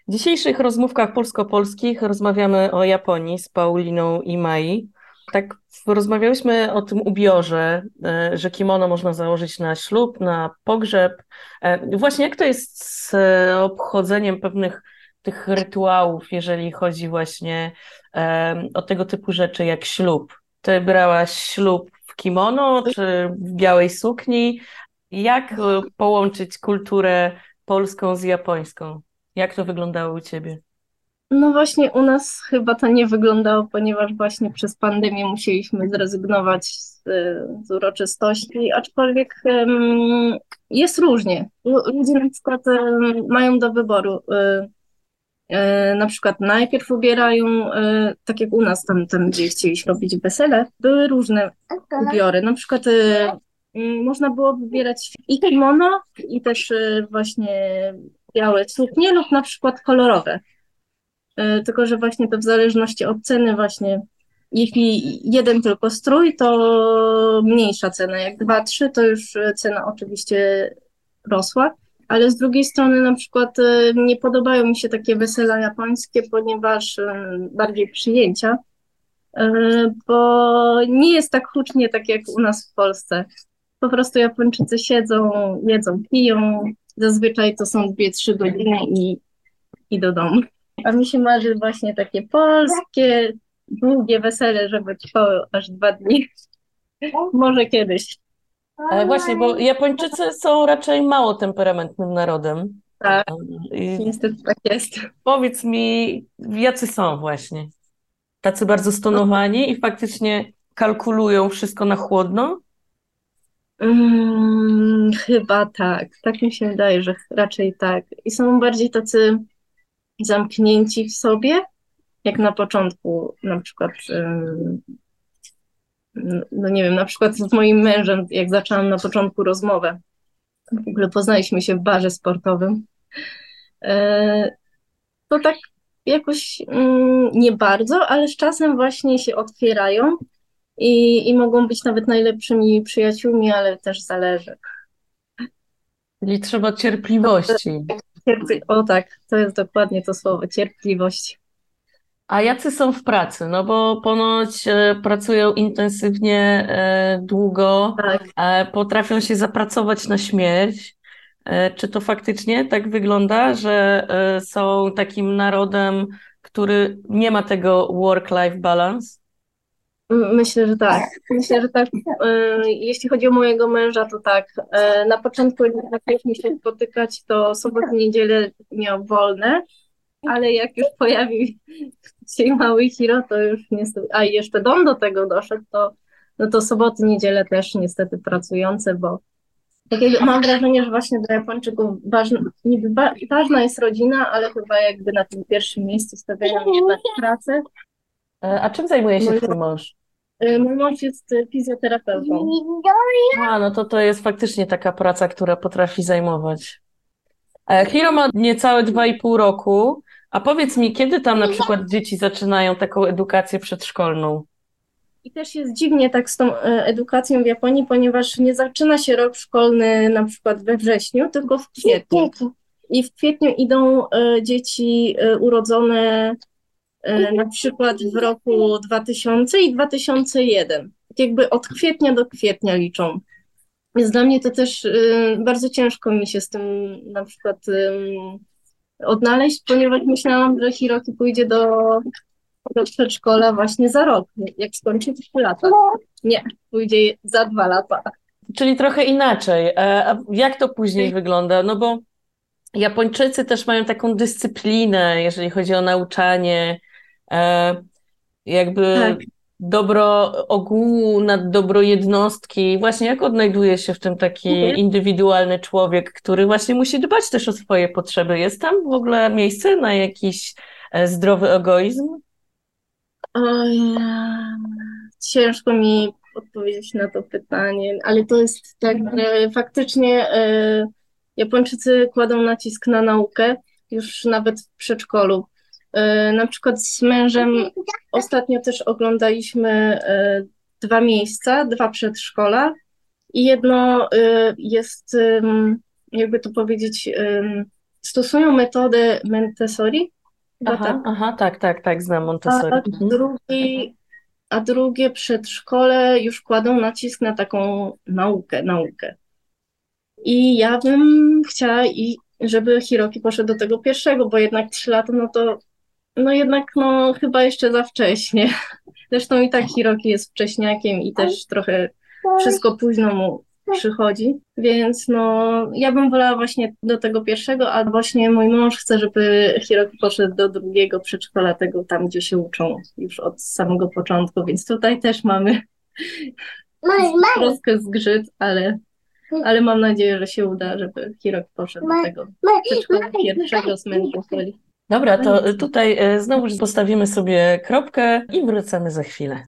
W dzisiejszych rozmówkach polsko-polskich rozmawiamy o Japonii z Pauliną i Mai. Tak, rozmawiałyśmy o tym ubiorze, że kimono można założyć na ślub, na pogrzeb. Właśnie jak to jest z obchodzeniem pewnych tych rytuałów, jeżeli chodzi właśnie o tego typu rzeczy jak ślub? Ty brałaś ślub w kimono czy w białej sukni? Jak połączyć kulturę polską z japońską? Jak to wyglądało u ciebie? No właśnie u nas chyba to nie wyglądało, ponieważ właśnie przez pandemię musieliśmy zrezygnować z uroczystości, aczkolwiek jest różnie. Ludzie na przykład mają do wyboru. Na przykład najpierw ubierają, tak jak u nas tam gdzie chcieliśmy robić wesele, były różne ubiory. Na przykład można było wybierać i kimono, i też właśnie białe suknie lub na przykład kolorowe. Tylko że właśnie to w zależności od ceny właśnie, jeśli jeden tylko strój, to mniejsza cena, jak dwa, trzy, to już cena oczywiście rosła, ale z drugiej strony na przykład nie podobają mi się takie wesela japońskie, ponieważ bardziej przyjęcia, bo nie jest tak hucznie tak jak u nas w Polsce. Po prostu Japończycy siedzą, jedzą, piją, zazwyczaj to są 2, 3 godziny i do domu. A mi się marzy właśnie takie polskie, długie wesele, żeby trwało aż 2 dni. Może kiedyś. Właśnie, bo Japończycy są raczej mało temperamentnym narodem. Tak, I niestety tak jest. powiedz mi, jacy są właśnie? Tacy bardzo stonowani i faktycznie kalkulują wszystko na chłodno? Chyba tak. Tak mi się wydaje, że raczej tak. I są bardziej tacy zamknięci w sobie, jak na początku, na przykład, no nie wiem, na przykład z moim mężem, jak zaczęłam na początku rozmowę. W ogóle poznaliśmy się w barze sportowym. E, To tak jakoś nie bardzo, ale z czasem właśnie się otwierają i mogą być nawet najlepszymi przyjaciółmi, ale też zależy. Czyli trzeba cierpliwości. O tak, to jest dokładnie to słowo, cierpliwość. A jacy są w pracy? No bo ponoć pracują intensywnie, długo, Tak. potrafią się zapracować na śmierć. Czy to faktycznie tak wygląda, że są takim narodem, który nie ma tego work-life balance? Myślę, że tak. Myślę, że tak. Jeśli chodzi o mojego męża, to tak. Na początku, jak zaczęliśmy się spotykać, to soboty, niedzielę miał wolne, ale jak już pojawił się mały Hiro, to już niestety, a i jeszcze dom do tego doszedł, to, no to soboty, niedziele też niestety pracujące, bo takiego, mam wrażenie, że właśnie dla Japończyków ważna jest rodzina, ale chyba jakby na tym pierwszym miejscu stawiają jednak pracę. A czym zajmuje się Mój, twój mąż? mój mąż jest fizjoterapeutą. A, no to jest faktycznie taka praca, która potrafi zajmować. Hiro ma niecałe 2,5 roku. A powiedz mi, kiedy tam na przykład dzieci zaczynają taką edukację przedszkolną? I też jest dziwnie tak z tą edukacją w Japonii, ponieważ nie zaczyna się rok szkolny na przykład we wrześniu, tylko w kwietniu. I w kwietniu idą dzieci urodzone na przykład w roku 2000 i 2001. Tak jakby od kwietnia do kwietnia liczą. Więc dla mnie to też bardzo ciężko mi się z tym na przykład odnaleźć, ponieważ myślałam, że Hiroki pójdzie do przedszkola właśnie za rok, jak skończy 3 lata. Nie, pójdzie za 2 lata. Czyli trochę inaczej. A jak to później wygląda? No bo Japończycy też mają taką dyscyplinę, jeżeli chodzi o nauczanie, e, jakby Tak. dobro ogółu nad dobro jednostki. Właśnie jak odnajduje się w tym taki indywidualny człowiek, który właśnie musi dbać też o swoje potrzeby? Jest tam w ogóle miejsce na jakiś zdrowy egoizm? Oj, ciężko mi odpowiedzieć na to pytanie, ale to jest tak, że faktycznie Japończycy kładą nacisk na naukę już nawet w przedszkolu. Na przykład z mężem ostatnio też oglądaliśmy 2 miejsca, 2 przedszkola i jedno jest, jakby to powiedzieć, stosują metodę Montessori, chyba tak, Aha, tak, znam Montessori. a drugie przedszkole już kładą nacisk na taką naukę. I ja bym chciała, żeby Hiroki poszedł do tego pierwszego, bo jednak 3 lata, no chyba jeszcze za wcześnie. Zresztą i tak Hiroki jest wcześniakiem i też trochę wszystko późno mu przychodzi, więc ja bym wolała właśnie do tego pierwszego, a właśnie mój mąż chce, żeby Hiroki poszedł do drugiego przedszkola, tego tam, gdzie się uczą już od samego początku, więc tutaj też mamy troszkę zgrzyt, ale mam nadzieję, że się uda, żeby Hiroki poszedł do tego przedszkola pierwszego z Montessori. Dobra, to tutaj znowu postawimy sobie kropkę i wracamy za chwilę.